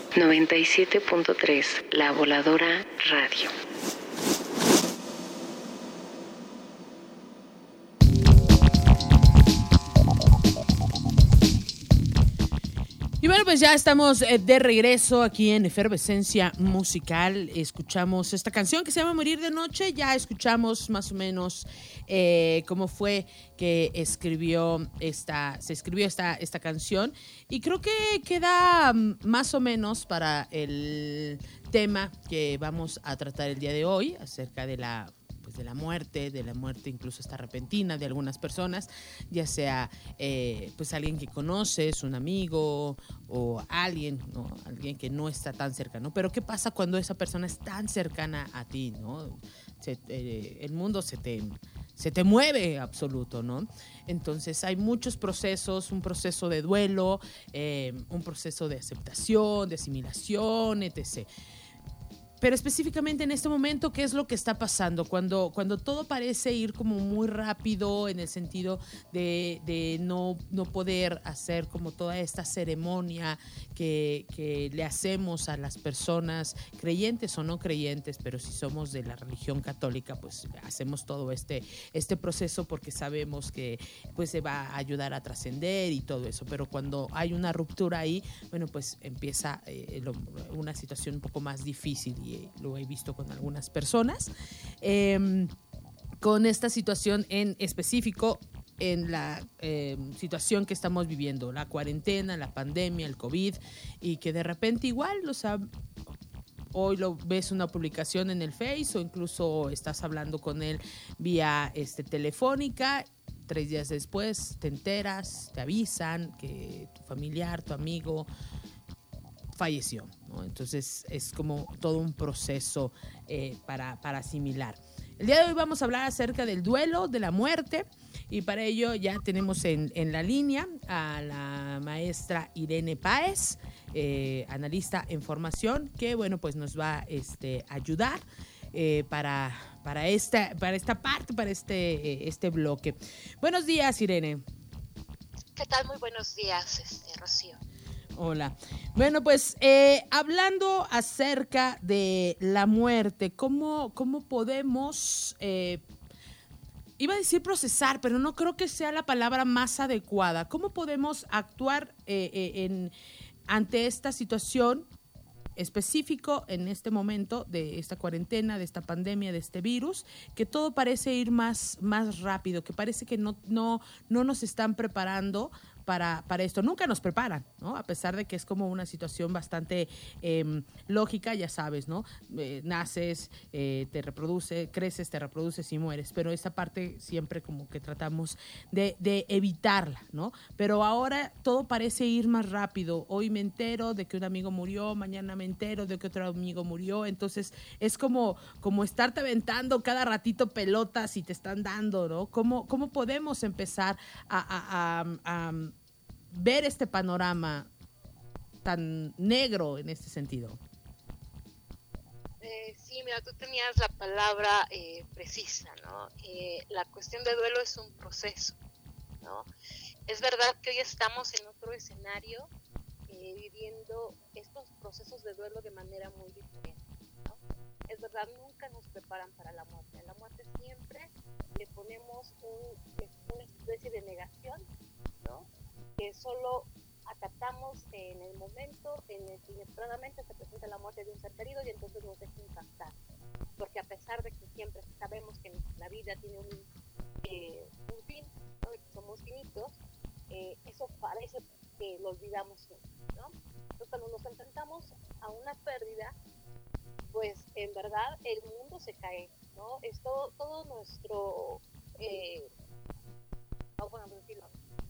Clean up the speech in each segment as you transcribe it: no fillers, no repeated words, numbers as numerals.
97.3, La Voladora Radio. Y bueno, pues ya estamos de regreso aquí en Efervescencia Musical. Escuchamos esta canción que se llama Morir de Noche. Ya escuchamos más o menos cómo fue que se escribió esta canción. Y creo que queda más o menos para el tema que vamos a tratar el día de hoy, acerca de la muerte incluso hasta repentina de algunas personas, ya sea pues alguien que conoces, un amigo o alguien, ¿no? Alguien que no está tan cercano. Pero ¿qué pasa cuando esa persona es tan cercana a ti, ¿no? El mundo se te mueve absoluto, ¿no? Entonces hay muchos procesos, un proceso de duelo, un proceso de aceptación, de asimilación, etc. Pero específicamente en este momento, ¿qué es lo que está pasando? Cuando todo parece ir como muy rápido, en el sentido de no poder hacer como toda esta ceremonia que le hacemos a las personas, creyentes o no creyentes, pero si somos de la religión católica, pues hacemos todo este proceso porque sabemos que pues se va a ayudar a trascender y todo eso. Pero cuando hay una ruptura ahí, bueno, pues empieza una situación un poco más difícil, y lo he visto con algunas personas. Con esta situación en específico, en la situación que estamos viviendo, la cuarentena, la pandemia, el COVID, y que de repente igual, o sea, hoy lo ves una publicación en el Face o incluso estás hablando con él vía telefónica. 3 días después te enteras, te avisan que tu familiar, tu amigo falleció, ¿no? Entonces es como todo un proceso para asimilar. El día de hoy vamos a hablar acerca del duelo, de la muerte, y para ello ya tenemos en la línea a la maestra Irene Páez, analista en formación, que bueno, pues nos va a ayudar para esta parte, para este bloque. Buenos días, Irene. ¿Qué tal? Muy buenos días, Rocío. Hola. Bueno, pues hablando acerca de la muerte, ¿cómo podemos, iba a decir procesar, pero no creo que sea la palabra más adecuada? ¿Cómo podemos actuar ante esta situación específico en este momento de esta cuarentena, de esta pandemia, de este virus, que todo parece ir más rápido, que parece que no nos están preparando para esto? Nunca nos preparan, ¿no? A pesar de que es como una situación bastante lógica, ya sabes, ¿no? Naces, te creces, te reproduces y mueres, pero esa parte siempre como que tratamos de evitarla, ¿no? Pero ahora todo parece ir más rápido. Hoy me entero de que un amigo murió, mañana me entero de que otro amigo murió, entonces es como estarte aventando cada ratito pelotas y te están dando, ¿no? ¿Cómo podemos empezar a ver este panorama tan negro en este sentido? Sí, mira, tú tenías la palabra precisa, ¿no? La cuestión de duelo es un proceso, ¿no? Es verdad que hoy estamos en otro escenario, viviendo estos procesos de duelo de manera muy diferente, ¿no? Es verdad, nunca nos preparan para la muerte. A la muerte siempre le ponemos una especie de negación, ¿no? Que solo acatamos en el momento en el que inesperadamente se presenta la muerte de un ser querido, y entonces nos deja impactar, porque a pesar de que siempre sabemos que la vida tiene un fin, ¿no? Que somos finitos, eso parece que lo olvidamos siempre, ¿no? Entonces cuando nos enfrentamos a una pérdida, pues en verdad el mundo se cae, ¿no? Es todo nuestro vamos a decirlo,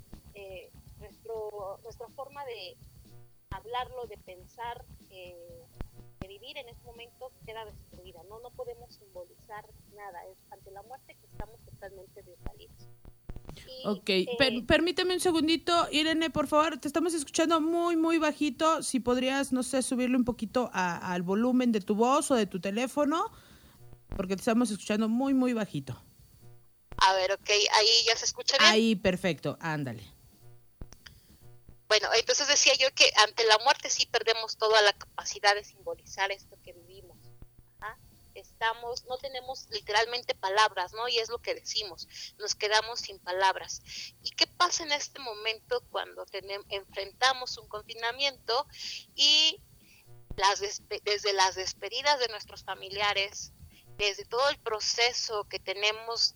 nuestra forma de hablarlo, de pensar, de vivir en este momento queda destruida, ¿no? No podemos simbolizar nada, es ante la muerte que estamos totalmente desvalidos. Ok, permíteme un segundito, Irene, por favor, te estamos escuchando muy, muy bajito. Si podrías, no sé, subirle un poquito al volumen de tu voz o de tu teléfono, porque te estamos escuchando muy, muy bajito. A ver, ok, ahí ya se escucha bien. Ahí, perfecto, ándale. Bueno, entonces decía yo que ante la muerte sí perdemos toda la capacidad de simbolizar esto que vivimos. ¿Ah? No tenemos literalmente palabras, ¿no? Y es lo que decimos, nos quedamos sin palabras. ¿Y qué pasa en este momento cuando enfrentamos un confinamiento y desde las despedidas de nuestros familiares, desde todo el proceso que tenemos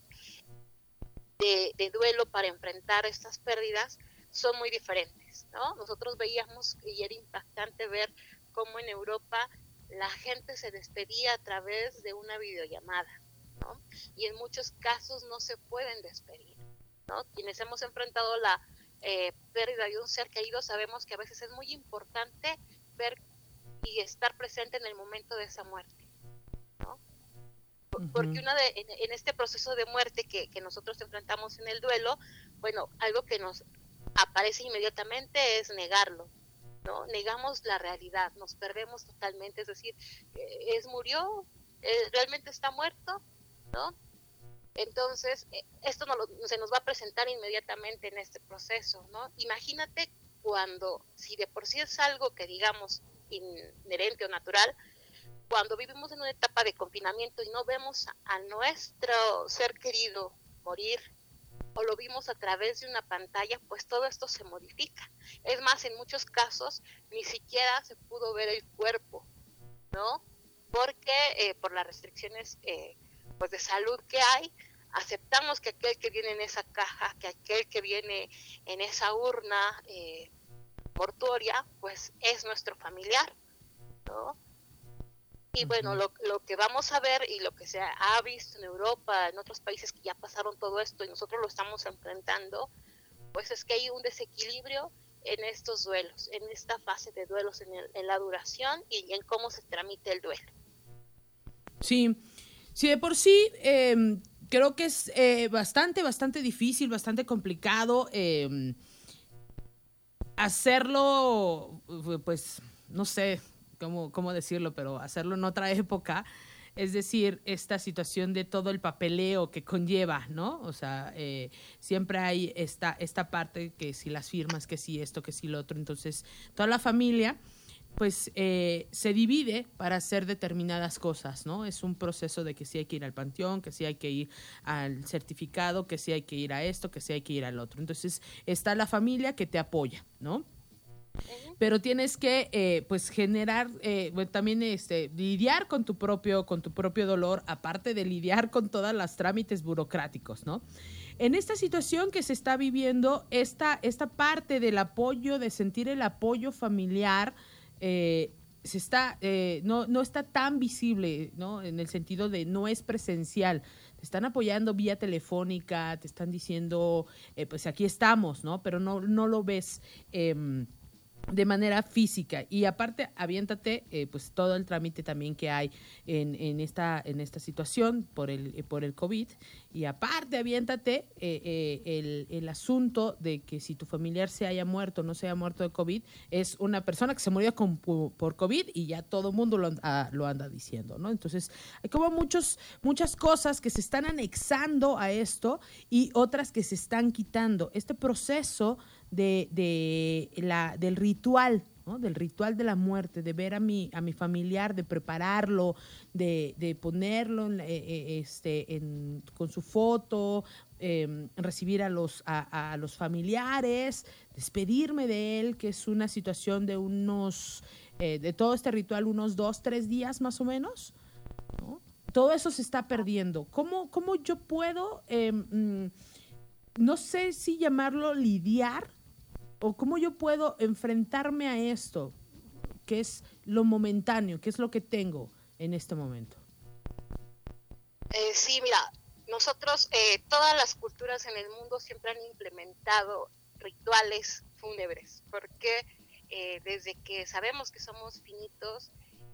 de duelo para enfrentar estas pérdidas, son muy diferentes, ¿no? Nosotros veíamos, y era impactante ver cómo en Europa la gente se despedía a través de una videollamada, ¿no? Y en muchos casos no se pueden despedir, ¿no? Quienes hemos enfrentado la pérdida de un ser querido sabemos que a veces es muy importante ver y estar presente en el momento de esa muerte, ¿no? Porque en este proceso de muerte que nosotros enfrentamos en el duelo, bueno, algo que nos aparece inmediatamente es negarlo, ¿no? Negamos la realidad, nos perdemos totalmente, es decir, murió, realmente está muerto, ¿no? Entonces, esto se nos va a presentar inmediatamente en este proceso, ¿no? Imagínate si de por sí es algo que digamos inherente o natural, cuando vivimos en una etapa de confinamiento y no vemos a nuestro ser querido morir, o lo vimos a través de una pantalla, pues todo esto se modifica. Es más, en muchos casos ni siquiera se pudo ver el cuerpo, ¿no? Porque por las restricciones pues de salud que hay, aceptamos que aquel que viene en esa caja, que aquel que viene en esa urna mortuoria, pues es nuestro familiar, ¿no? Y bueno, lo que vamos a ver y lo que se ha visto en Europa, en otros países que ya pasaron todo esto y nosotros lo estamos enfrentando, pues es que hay un desequilibrio en estos duelos, en esta fase de duelos, en la duración y en cómo se tramite el duelo. Sí, sí, de por sí creo que es bastante difícil, bastante complicado hacerlo, pues, no sé cómo decirlo, pero hacerlo en otra época, es decir, esta situación de todo el papeleo que conlleva, ¿no? O sea, siempre hay esta parte que si las firmas, que si esto, que si lo otro, entonces toda la familia pues se divide para hacer determinadas cosas, ¿no? Es un proceso de que sí hay que ir al panteón, que sí hay que ir al certificado, que sí hay que ir a esto, que sí hay que ir al otro. Entonces está la familia que te apoya, ¿no? Pero tienes que pues generar también lidiar con tu propio dolor, aparte de lidiar con todos los trámites burocráticos, ¿no? En esta situación que se está viviendo, esta parte del apoyo, de sentir el apoyo familiar, no está tan visible, ¿no? En el sentido de no es presencial. Te están apoyando vía telefónica, te están diciendo, pues aquí estamos, ¿no? Pero no lo ves de manera física. Y aparte, aviéntate pues todo el trámite también que hay en esta situación por el COVID. Y aparte, aviéntate el asunto de que si tu familiar se haya muerto o no se haya muerto de COVID, es una persona que se murió por COVID y ya todo el mundo lo anda diciendo, ¿no? Entonces, hay como muchas cosas que se están anexando a esto y otras que se están quitando. Este proceso del ritual, ¿no? Del ritual de la muerte, de ver a mi familiar, de prepararlo, de ponerlo con su foto, recibir a los familiares, despedirme de él, que es una situación de de todo este ritual, unos 2-3 días más o menos, ¿no? Todo eso se está perdiendo. ¿Cómo yo puedo, no sé si llamarlo lidiar, o cómo yo puedo enfrentarme a esto, que es lo momentáneo, que es lo que tengo en este momento? Sí, mira, nosotros, todas las culturas en el mundo siempre han implementado rituales fúnebres, porque desde que sabemos que somos finitos,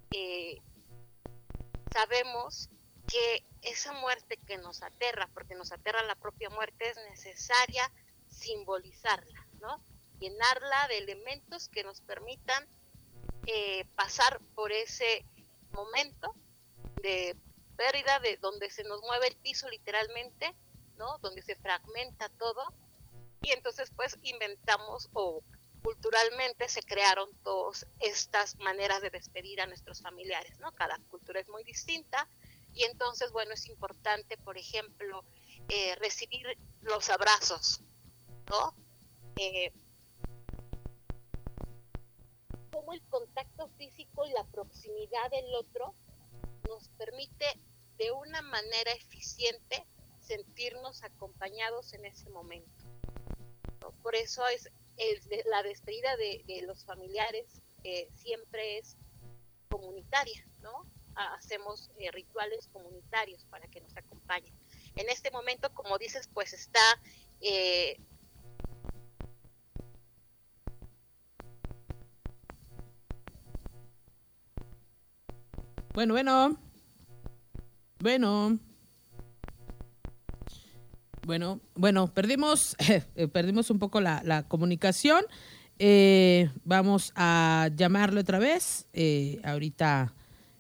sabemos que esa muerte que nos aterra, porque nos aterra la propia muerte, es necesaria simbolizarla, ¿no? Llenarla de elementos que nos permitan pasar por ese momento de pérdida, de donde se nos mueve el piso literalmente, ¿no? Donde se fragmenta todo, y entonces pues inventamos o culturalmente se crearon todas estas maneras de despedir a nuestros familiares, ¿no? Cada cultura es muy distinta y entonces, bueno, es importante, por ejemplo, recibir los abrazos, ¿no? Como el contacto físico y la proximidad del otro nos permite de una manera eficiente sentirnos acompañados en ese momento, ¿no? Por eso la despedida de los familiares siempre es comunitaria, ¿no? Hacemos rituales comunitarios para que nos acompañen. En este momento, como dices, pues está Bueno, perdimos un poco la comunicación. Vamos a llamarle otra vez. Ahorita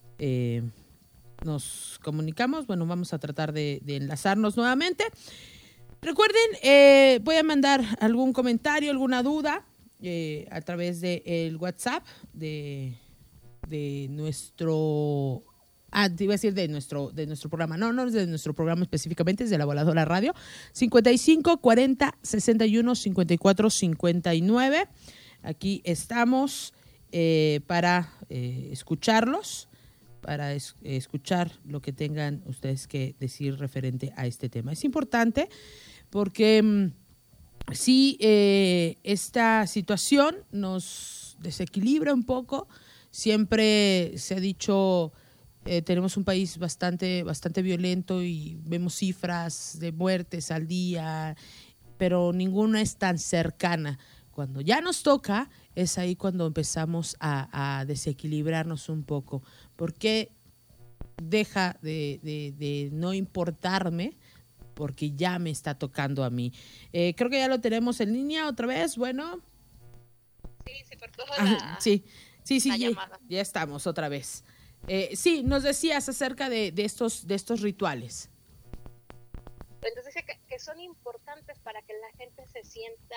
nos comunicamos. Bueno, vamos a tratar de enlazarnos nuevamente. Recuerden, voy a mandar algún comentario, alguna duda a través del WhatsApp de nuestro... te iba a decir de nuestro programa. No es de nuestro programa específicamente, es de La Voladora Radio. 55 40 61 54 59. Aquí estamos para escucharlos, para escuchar lo que tengan ustedes que decir referente a este tema. Es importante porque sí, esta situación nos desequilibra un poco. Siempre se ha dicho, tenemos un país bastante violento y vemos cifras de muertes al día, pero ninguna es tan cercana. Cuando ya nos toca, es ahí cuando empezamos a desequilibrarnos un poco. Porque deja de no importarme, porque ya me está tocando a mí. Creo que ya lo tenemos en línea otra vez. Bueno. Sí, se cortó sí, llamada. Ya estamos otra vez. Sí, nos decías acerca de estos rituales. Entonces dice que son importantes para que la gente se sienta,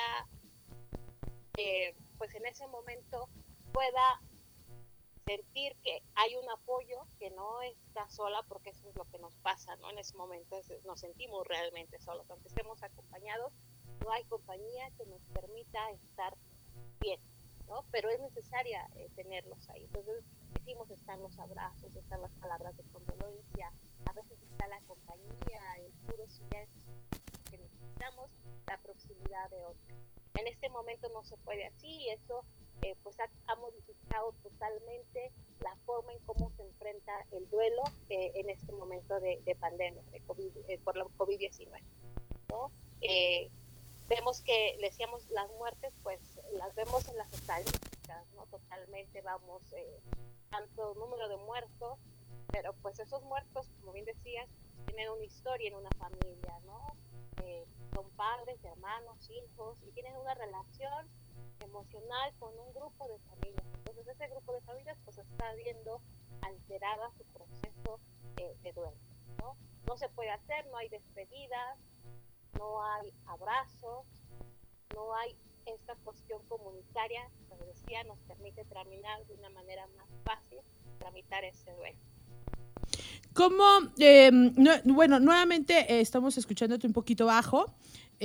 pues en ese momento pueda sentir que hay un apoyo, que no está sola, porque eso es lo que nos pasa, ¿no? En ese momento nos sentimos realmente solos, aunque estemos acompañados, no hay compañía que nos permita estar bien, ¿no? Pero es necesaria tenerlos ahí. Entonces decimos, están los abrazos, están las palabras de condolencia, a veces está la compañía, el puro silencio que necesitamos, la proximidad de otro. En este momento no se puede así y eso pues ha modificado totalmente la forma en cómo se enfrenta el duelo en este momento de pandemia de COVID, por la COVID-19, ¿no? Vemos que, decíamos, las muertes pues las vemos en las estadísticas, ¿no? Totalmente vamos, tanto número de muertos, pero pues esos muertos, como bien decías, tienen una historia en una familia, ¿no? Son padres, hermanos, hijos, y tienen una relación emocional con un grupo de familias. Entonces ese grupo de familias pues está viendo alterada su proceso de duelo, ¿no? No se puede hacer, no hay despedidas, no hay abrazos, no hay esta cuestión comunitaria, como decía, nos permite tramitar de una manera más fácil, tramitar ese duelo. ¿Cómo? Bueno, nuevamente estamos escuchándote un poquito bajo.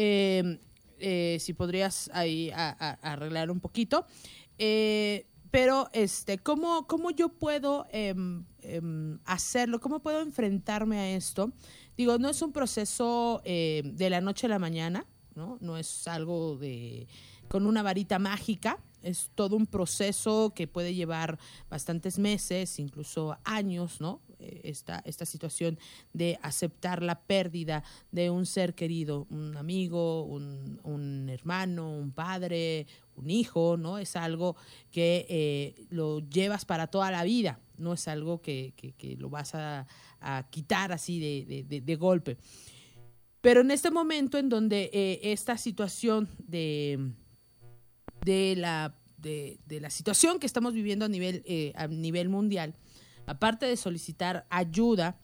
Si podrías ahí arreglar un poquito. Pero, ¿cómo yo puedo hacerlo? ¿Cómo puedo enfrentarme a esto? Digo, no es un proceso de la noche a la mañana, ¿no? No es algo con una varita mágica. Es todo un proceso que puede llevar bastantes meses, incluso años, ¿no? Esta situación de aceptar la pérdida de un ser querido, un amigo, un hermano, un padre, un hijo, ¿no? Es algo que lo llevas para toda la vida, no es algo que lo vas a quitar así de golpe. Pero en este momento en donde esta situación de la situación que estamos viviendo a nivel mundial, aparte de solicitar ayuda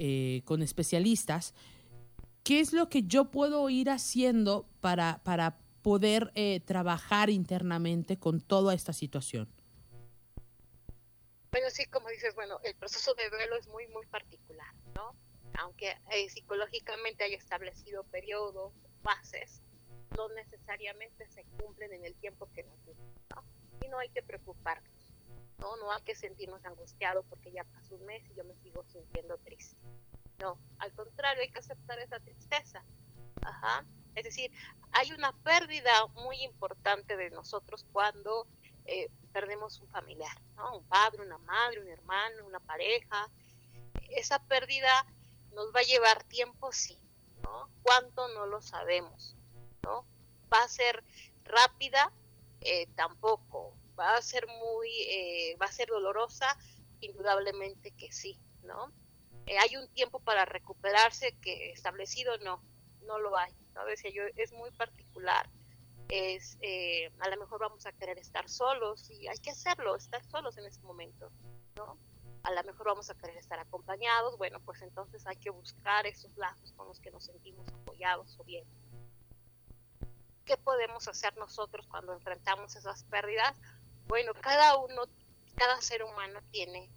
con especialistas, ¿qué es lo que yo puedo ir haciendo para poder trabajar internamente con toda esta situación? Bueno, sí, como dices, bueno, el proceso de duelo es muy, muy particular, ¿no? Aunque psicológicamente haya establecido periodos, fases, no necesariamente se cumplen en el tiempo que nos dicen, ¿no? Y no hay que preocuparnos, ¿no? No hay que sentirnos angustiados porque ya pasó un mes y yo me sigo sintiendo triste. No, al contrario, hay que aceptar esa tristeza. Ajá. Es decir, hay una pérdida muy importante de nosotros cuando perdemos un familiar, ¿no? Un padre, una madre, un hermano, una pareja. Esa pérdida nos va a llevar tiempo, sí, ¿no? ¿Cuánto? No lo sabemos, ¿no? ¿Va a ser rápida? Tampoco. ¿Va a ser va a ser dolorosa? Indudablemente que sí, ¿no? ¿Hay un tiempo para recuperarse que establecido? No lo hay, ¿no? Decía yo, es muy particular. A lo mejor vamos a querer estar solos y hay que hacerlo, estar solos en ese momento, ¿no? A lo mejor vamos a querer estar acompañados, bueno, pues entonces hay que buscar esos lazos con los que nos sentimos apoyados o bien. ¿Qué podemos hacer nosotros cuando enfrentamos esas pérdidas? Bueno, cada ser humano tiene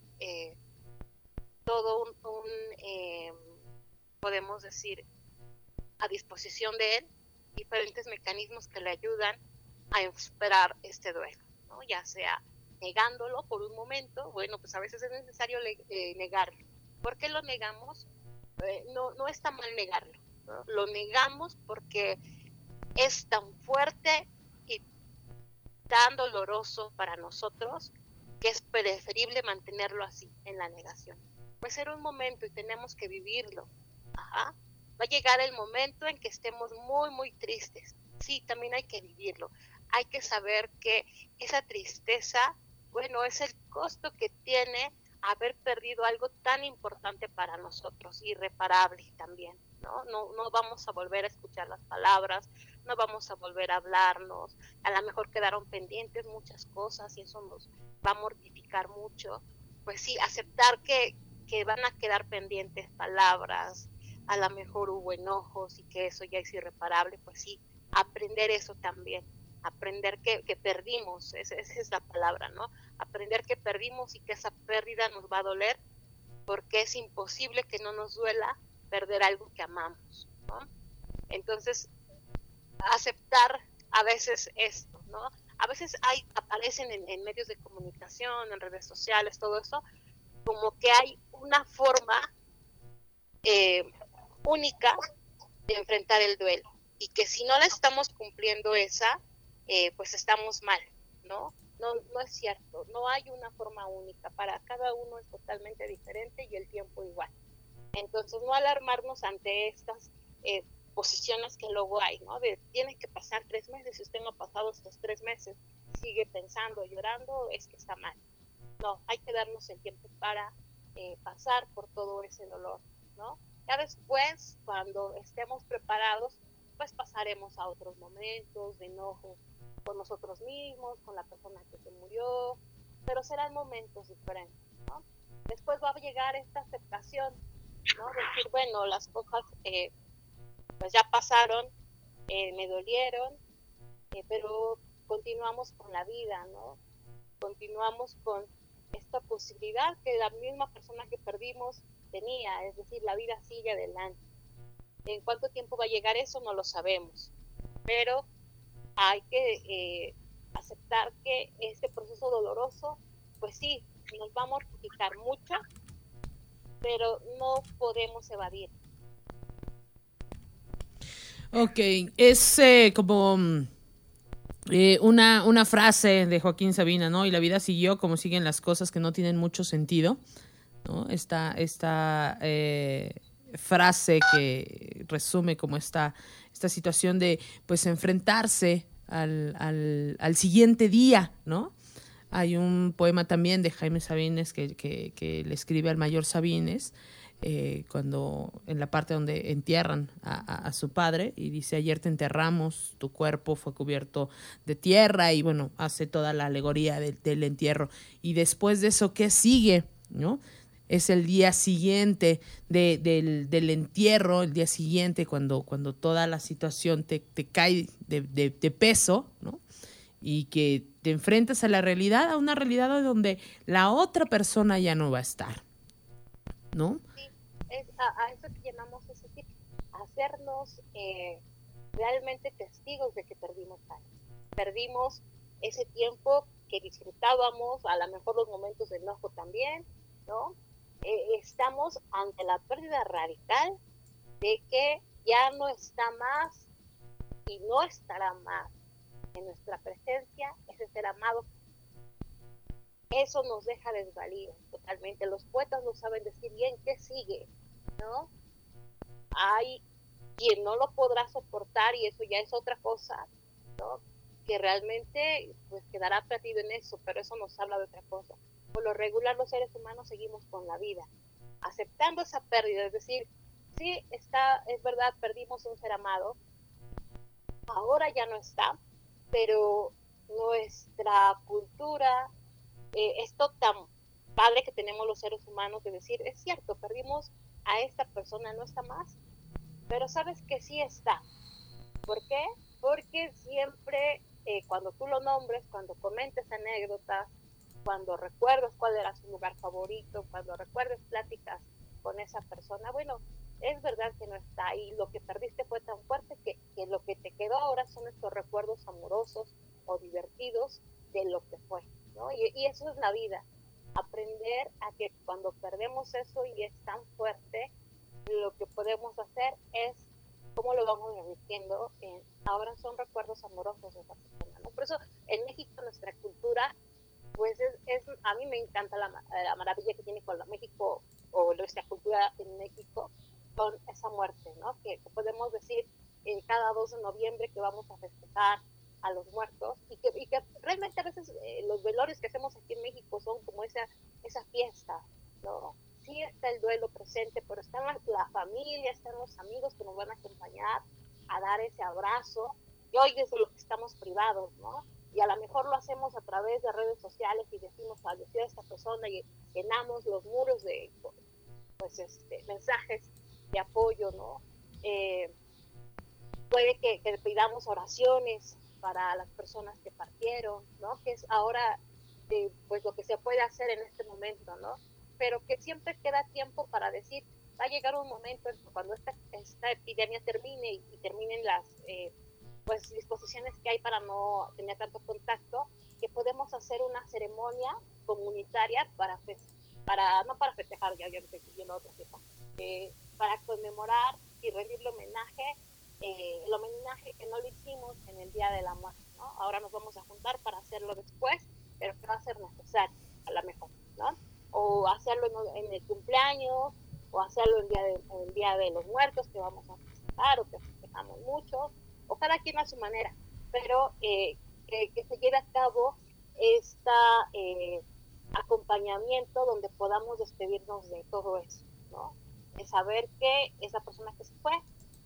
todo podemos decir, a disposición de él, diferentes mecanismos que le ayudan a superar este duelo, ¿no? Ya sea negándolo por un momento, bueno, pues a veces es necesario negarlo. ¿Por qué lo negamos? No está mal negarlo, ¿no? Lo negamos porque es tan fuerte y tan doloroso para nosotros que es preferible mantenerlo así, en la negación. Puede ser un momento y tenemos que vivirlo. Ajá. Va a llegar el momento en que estemos muy, muy tristes. Sí, también hay que vivirlo. Hay que saber que esa tristeza, bueno, es el costo que tiene haber perdido algo tan importante para nosotros, irreparable también, ¿no? No vamos a volver a escuchar las palabras, no vamos a volver a hablarnos, a lo mejor quedaron pendientes muchas cosas y eso nos va a mortificar mucho. Pues sí, aceptar que van a quedar pendientes palabras, a lo mejor hubo enojos y que eso ya es irreparable, pues sí, aprender eso también, aprender que perdimos, esa es la palabra, ¿no? Aprender que perdimos y que esa pérdida nos va a doler, porque es imposible que no nos duela perder algo que amamos, ¿no? Entonces, aceptar a veces esto, ¿no? A veces aparecen en medios de comunicación, en redes sociales, todo eso, como que hay una forma única de enfrentar el duelo y que si no la estamos cumpliendo esa, pues estamos mal, ¿no? No es cierto, no hay una forma única, para cada uno es totalmente diferente y el tiempo igual. Entonces no alarmarnos ante estas posiciones que luego hay, ¿no? De tienen que pasar 3 meses, si usted no ha pasado estos 3 meses, sigue pensando, llorando, es que está mal. No, hay que darnos el tiempo para pasar por todo ese dolor, ¿no? Ya después, cuando estemos preparados, pues pasaremos a otros momentos de enojo con nosotros mismos, con la persona que se murió, pero serán momentos diferentes, ¿no? Después va a llegar esta aceptación, ¿no? Decir, bueno, las cosas pues ya pasaron, me dolieron, pero continuamos con la vida, ¿no? Continuamos con esta posibilidad que la misma persona que perdimos tenía, es decir, la vida sigue adelante. ¿En cuánto tiempo va a llegar eso? No lo sabemos, pero hay que aceptar que este proceso doloroso, pues sí, nos va a mortificar mucho, pero no podemos evadir. Ok, es como una frase de Joaquín Sabina, ¿no? Y la vida siguió como siguen las cosas que no tienen mucho sentido, ¿no? Esta frase que resume como esta situación de pues enfrentarse al siguiente día, ¿no? Hay un poema también de Jaime Sabines que le escribe al mayor Sabines, cuando en la parte donde entierran a su padre, y dice: ayer te enterramos, tu cuerpo fue cubierto de tierra, y bueno, hace toda la alegoría del entierro. Y después de eso, ¿qué sigue? ¿No? es el día siguiente del entierro, el día siguiente cuando toda la situación te cae de peso, ¿no? Y que te enfrentas a la realidad, a una realidad donde la otra persona ya no va a estar, ¿no? Sí, es a eso que llamamos, es decir, hacernos realmente testigos de que perdimos algo. Perdimos ese tiempo que disfrutábamos, a lo mejor los momentos de enojo también, ¿no? Estamos ante la pérdida radical de que ya no está más y no estará más en nuestra presencia ese ser amado. Eso nos deja desvalidos totalmente. Los poetas lo saben decir bien, ¿qué sigue? ¿No? Hay quien no lo podrá soportar y eso ya es otra cosa, ¿no? Que realmente pues quedará perdido en eso, pero eso nos habla de otra cosa. Por lo regular los seres humanos seguimos con la vida, aceptando esa pérdida, es decir, sí, es verdad, perdimos un ser amado, ahora ya no está, pero nuestra cultura, esto tan padre que tenemos los seres humanos de decir, es cierto, perdimos a esta persona, no está más, pero sabes que sí está. ¿Por qué? Porque siempre cuando tú lo nombres, cuando comentes anécdotas, cuando recuerdas cuál era su lugar favorito, cuando recuerdes pláticas con esa persona, bueno, es verdad que no está y lo que perdiste fue tan fuerte que lo que te quedó ahora son estos recuerdos amorosos o divertidos de lo que fue, ¿no? Y eso es la vida, aprender a que cuando perdemos eso y es tan fuerte, lo que podemos hacer es cómo lo vamos revirtiendo. Ahora son recuerdos amorosos de esa persona, ¿no? Por eso en México nuestra cultura, pues a mí me encanta la maravilla que tiene con México o nuestra cultura en México con esa muerte, ¿no? Que podemos decir cada 2 de noviembre que vamos a festejar a los muertos y que realmente a veces los velorios que hacemos aquí en México son como esa fiesta, ¿no? Sí está el duelo presente, pero están la familia, están los amigos que nos van a acompañar a dar ese abrazo, y hoy es de lo que estamos privados, ¿no? Y a lo mejor lo hacemos a través de redes sociales y decimos falleció a esta persona y llenamos los muros de pues mensajes de apoyo, ¿no? Puede que pidamos oraciones para las personas que partieron, ¿no? Que es ahora pues lo que se puede hacer en este momento, ¿no? Pero que siempre queda tiempo para decir, va a llegar un momento en que cuando esta epidemia termine y terminen las pues disposiciones que hay para no tener tanto contacto, que podemos hacer una ceremonia comunitaria no para festejar, ya estoy pidiendo otra cosa, para conmemorar y rendirle homenaje, el homenaje que no lo hicimos en el Día de la Muerte, ¿no? Ahora nos vamos a juntar para hacerlo después, pero que va a ser necesario, a lo mejor, ¿no? O hacerlo en el cumpleaños, o hacerlo en el día de los Muertos, que vamos a festejar o que festejamos mucho, o cada quien a su manera, pero que se lleve a cabo este acompañamiento donde podamos despedirnos de todo eso, ¿no? De saber que esa persona que se fue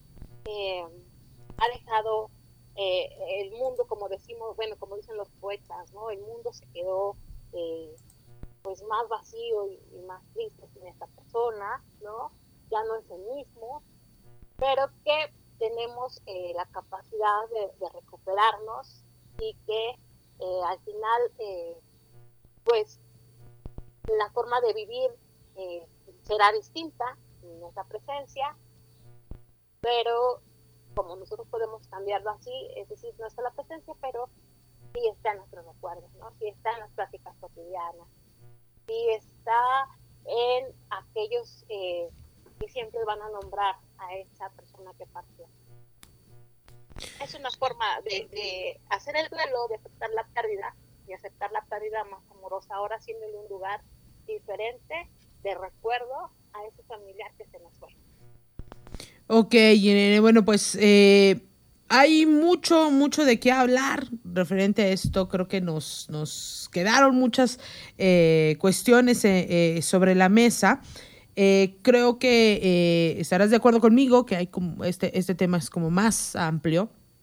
ha dejado el mundo, como decimos, bueno, como dicen los poetas, ¿no? El mundo se quedó pues más vacío y más triste sin esta persona, ¿no? Ya no es el mismo, pero que tenemos la capacidad de recuperarnos y que al final pues la forma de vivir será distinta en nuestra presencia, pero como nosotros podemos cambiarlo así, es decir, no está la presencia, pero sí está en nuestros recuerdos, ¿no? Sí está en las prácticas cotidianas, sí está en aquellos que siempre van a nombrar a esa persona que partió. Es una forma de hacer el duelo, de aceptar la pérdida y aceptar la pérdida más amorosa, ahora haciéndole un lugar diferente de recuerdo a ese familiar que se nos fue. Ok, bueno, pues hay mucho de qué hablar referente a esto. Creo que nos quedaron muchas cuestiones sobre la mesa. Creo que estarás de acuerdo conmigo que hay como este tema es como más amplio.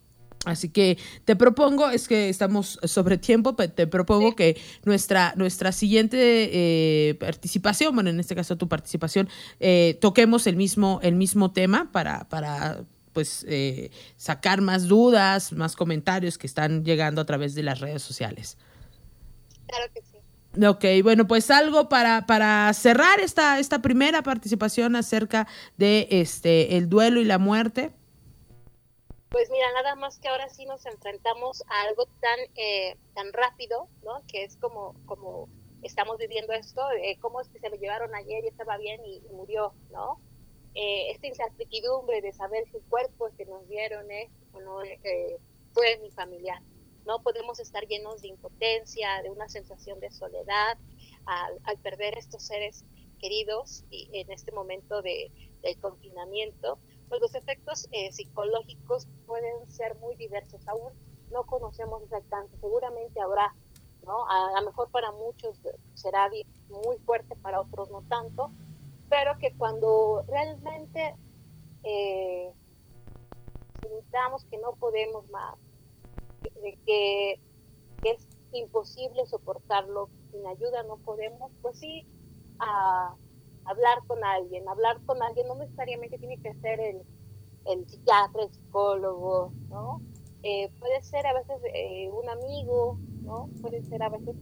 Así que te propongo, es que estamos sobre tiempo, pero te propongo que nuestra siguiente participación, bueno, en este caso tu participación, toquemos el mismo tema para pues sacar más dudas, más comentarios que están llegando a través de las redes sociales. Claro que sí. Ok, bueno, pues algo para cerrar esta primera participación acerca de el duelo y la muerte. Pues mira, nada más que ahora sí nos enfrentamos a algo tan rápido, ¿no? Que es como estamos viviendo esto, cómo es que se lo llevaron ayer y estaba bien y murió, ¿no? Esta incertidumbre de saber si el cuerpo que nos dieron o no fue mi familiar. No podemos estar llenos de impotencia, de una sensación de soledad al perder estos seres queridos y en este momento del confinamiento. Pues los efectos psicológicos pueden ser muy diversos. Aún no conocemos ese alcance. Seguramente habrá, ¿no? A lo mejor para muchos será muy fuerte, para otros no tanto, pero que cuando realmente sintamos que no podemos más, que es imposible soportarlo, sin ayuda no podemos, pues sí, hablar con alguien no necesariamente tiene que ser el psiquiatra, el psicólogo, ¿no? Puede ser a veces un amigo, ¿no? Puede ser a veces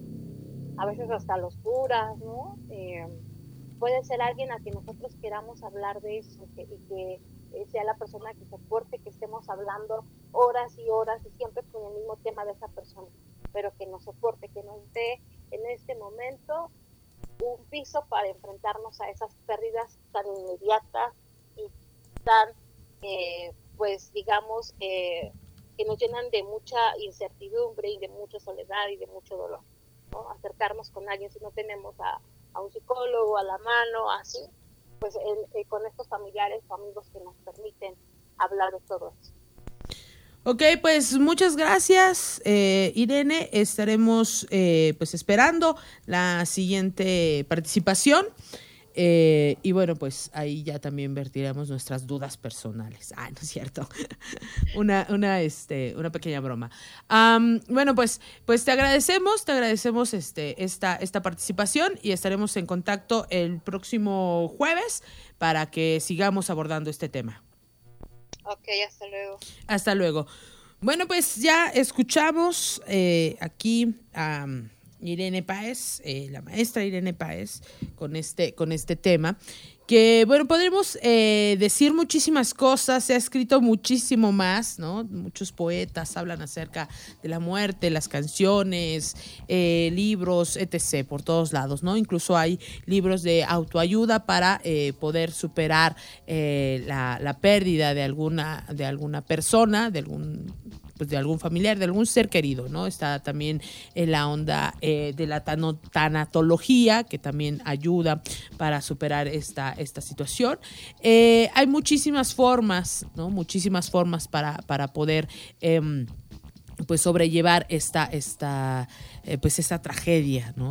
hasta los curas, ¿no? Puede ser alguien a quien nosotros queramos hablar de eso y que sea la persona que soporte, que estemos hablando horas y horas y siempre con el mismo tema de esa persona, pero que nos soporte, que nos dé en este momento un piso para enfrentarnos a esas pérdidas tan inmediatas y tan, pues digamos, que nos llenan de mucha incertidumbre y de mucha soledad y de mucho dolor, ¿no? Acercarnos con alguien, si no tenemos a un psicólogo a la mano, así, pues con estos familiares o amigos que nos permiten hablar de todo eso. Ok, pues muchas gracias, Irene. Estaremos pues esperando la siguiente participación. Y bueno, pues ahí ya también vertiremos nuestras dudas personales. Ah, no es cierto. una pequeña broma. Bueno, pues te agradecemos esta participación y estaremos en contacto el próximo jueves para que sigamos abordando este tema. Ok, hasta luego. Hasta luego. Bueno, pues ya escuchamos aquí a Irene Páez, la maestra Irene Páez, con este tema, que bueno, podremos decir muchísimas cosas, se ha escrito muchísimo más, ¿no? Muchos poetas hablan acerca de la muerte, las canciones, libros, etc., por todos lados, ¿no? Incluso hay libros de autoayuda para poder superar la pérdida de alguna persona, de algún familiar, de algún ser querido, ¿no? Está también en la onda de la tanatología, que también ayuda para superar esta situación. Hay muchísimas formas, ¿no? Muchísimas formas para poder pues sobrellevar esta tragedia, ¿no?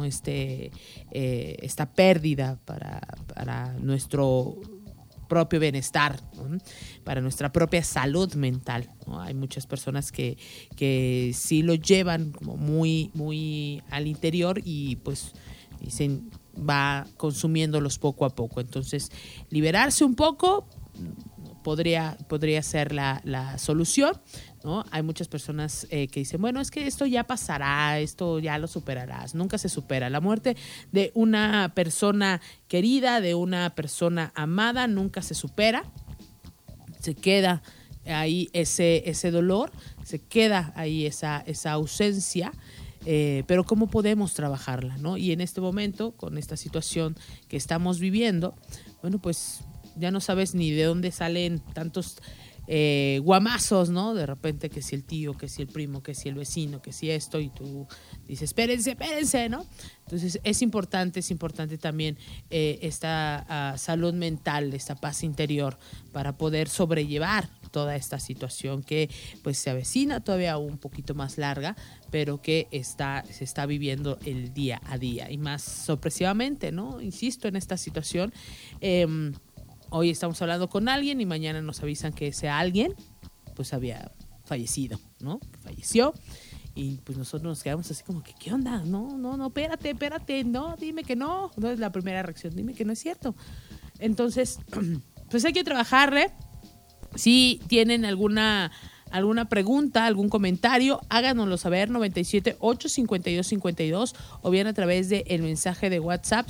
Esta pérdida para nuestro propio bienestar, ¿no? Para nuestra propia salud mental, ¿no? Hay muchas personas que sí lo llevan como muy, muy al interior y pues dicen va consumiéndolos poco a poco. Entonces, liberarse un poco podría ser la solución, ¿no? Hay muchas personas que dicen, bueno, es que esto ya pasará, esto ya lo superarás. Nunca se supera. La muerte de una persona querida, de una persona amada, nunca se supera. Se queda ahí ese dolor, se queda ahí esa ausencia. Pero ¿cómo podemos trabajarla, ¿no? Y en este momento, con esta situación que estamos viviendo, bueno, pues ya no sabes ni de dónde salen tantos guamazos, ¿no? De repente que si el tío, que si el primo, que si el vecino, que si esto, y tú dices, espérense, ¿no? Entonces es importante también esta salud mental, esta paz interior para poder sobrellevar toda esta situación que pues se avecina todavía un poquito más larga, pero que se está viviendo el día a día y más sorpresivamente, ¿no? Insisto en esta situación. Hoy estamos hablando con alguien y mañana nos avisan que ese alguien pues había fallecido, ¿no? Que falleció. Y pues nosotros nos quedamos así como que, ¿qué onda? No, espérate, no, dime que no. No es la primera reacción, dime que no es cierto. Entonces, pues hay que trabajarle. Si tienen alguna pregunta, algún comentario, háganoslo saber, 97-852-52, o bien a través del mensaje de WhatsApp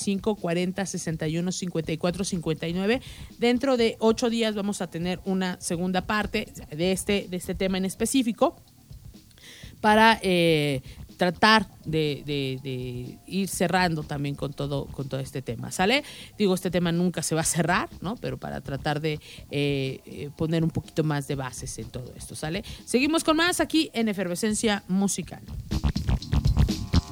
5540-61-54-59. Dentro de 8 días vamos a tener una segunda parte de este tema en específico, para tratar de ir cerrando también con todo este tema, ¿sale? Digo, este tema nunca se va a cerrar, ¿no? Pero para tratar de poner un poquito más de bases en todo esto, ¿sale? Seguimos con más aquí en Efervescencia Musical.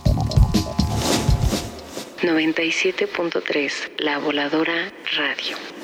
97.3, La Voladora Radio.